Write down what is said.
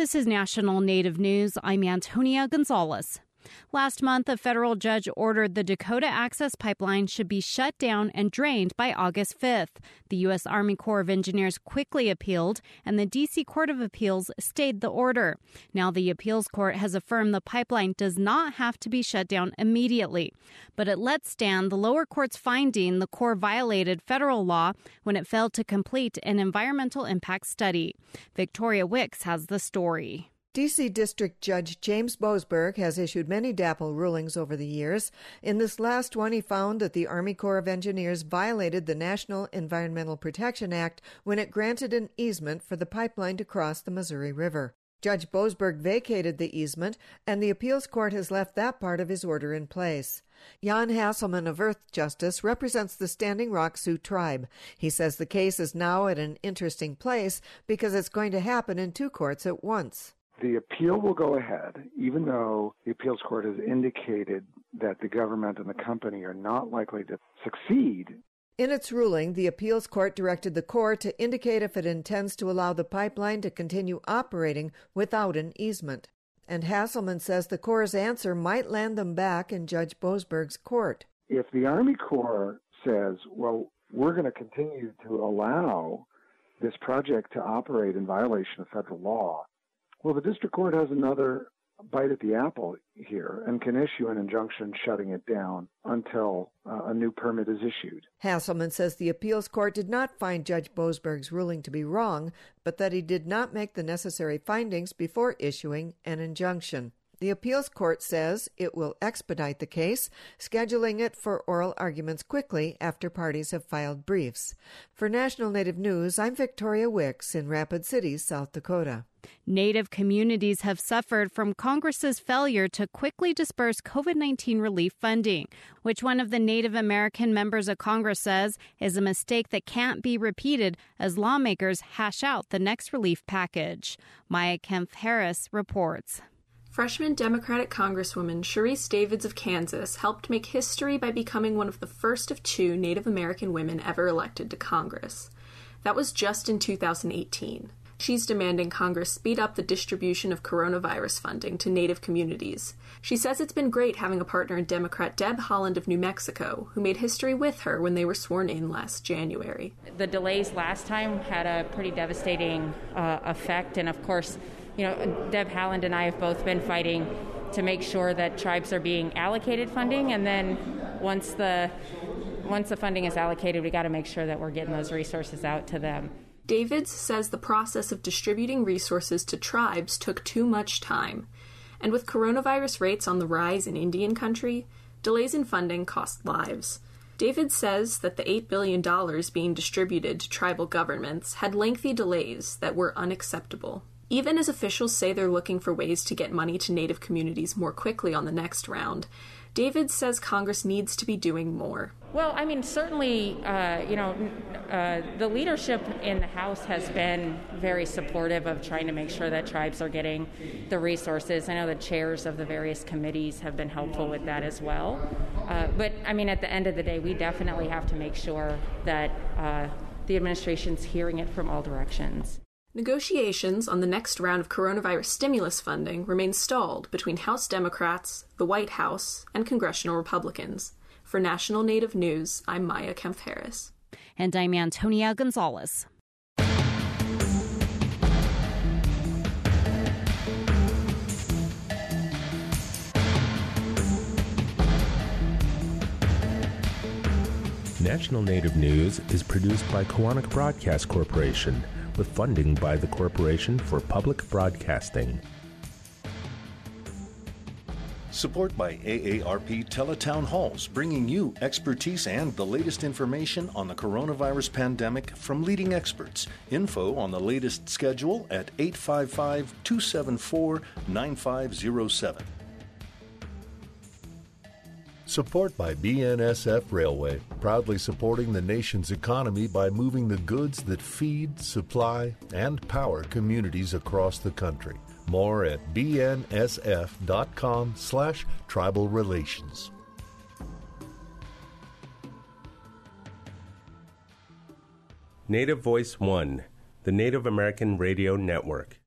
This is National Native News. I'm Antonia Gonzalez. Last month, a federal judge ordered the Dakota Access Pipeline should be shut down and drained by August 5th. The U.S. Army Corps of Engineers quickly appealed, and the D.C. Court of Appeals stayed the order. Now the appeals court has affirmed the pipeline does not have to be shut down immediately. But it lets stand the lower court's finding the Corps violated federal law when it failed to complete an environmental impact study. Victoria Wicks has the story. D.C. District Judge James Boasberg has issued many DAPL rulings over the years. In this last one, he found that the Army Corps of Engineers violated the National Environmental Protection Act when it granted an easement for the pipeline to cross the Missouri River. Judge Boasberg vacated the easement, and the appeals court has left that part of his order in place. Jan Hasselman of Earthjustice represents the Standing Rock Sioux tribe. He says the case is now at an interesting place because it's going to happen in two courts at once. The appeal will go ahead, even though the appeals court has indicated that the government and the company are not likely to succeed. In its ruling, the appeals court directed the Corps to indicate if it intends to allow the pipeline to continue operating without an easement. And Hasselman says the Corps' answer might land them back in Judge Boasberg's court. If the Army Corps says, well, we're going to continue to allow this project to operate in violation of federal law, well, the district court has another bite at the apple here and can issue an injunction shutting it down until a new permit is issued. Hasselman says the appeals court did not find Judge Boasberg's ruling to be wrong, but that he did not make the necessary findings before issuing an injunction. The appeals court says it will expedite the case, scheduling it for oral arguments quickly after parties have filed briefs. For National Native News, I'm Victoria Wicks in Rapid City, South Dakota. Native communities have suffered from Congress's failure to quickly disperse COVID-19 relief funding, which one of the Native American members of Congress says is a mistake that can't be repeated as lawmakers hash out the next relief package. Maya Kempf-Harris reports. Freshman Democratic Congresswoman Sharice Davids of Kansas helped make history by becoming one of the first of two Native American women ever elected to Congress. That was just in 2018. She's demanding Congress speed up the distribution of coronavirus funding to Native communities. She says it's been great having a partner in Democrat Deb Haaland of New Mexico, who made history with her when they were sworn in last January. The delays last time had a pretty devastating effect, and of course, Deb Haaland and I have both been fighting to make sure that tribes are being allocated funding, and then once the funding is allocated, we got to make sure that we're getting those resources out to them. Davids says the process of distributing resources to tribes took too much time, and with coronavirus rates on the rise in Indian country, delays in funding cost lives. Davids says that the $8 billion being distributed to tribal governments had lengthy delays that were unacceptable. Even as officials say they're looking for ways to get money to Native communities more quickly on the next round, Davids says Congress needs to be doing more. Well, certainly, the leadership in the House has been very supportive of trying to make sure that tribes are getting the resources. I know the chairs of the various committees have been helpful with that as well. But at the end of the day, we definitely have to make sure that the administration's hearing it from all directions. Negotiations on the next round of coronavirus stimulus funding remain stalled between House Democrats, the White House, and congressional Republicans. For National Native News, I'm Maya Kempf-Harris. And I'm Antonia Gonzalez. National Native News is produced by Koahnic Broadcast Corporation, with funding by the Corporation for Public Broadcasting. Support by AARP Teletown Halls, bringing you expertise and the latest information on the coronavirus pandemic from leading experts. Info on the latest schedule at 855-274-9507. Support by BNSF Railway, proudly supporting the nation's economy by moving the goods that feed, supply, and power communities across the country. More at bnsf.com/tribal relations. Native Voice One, the Native American Radio Network.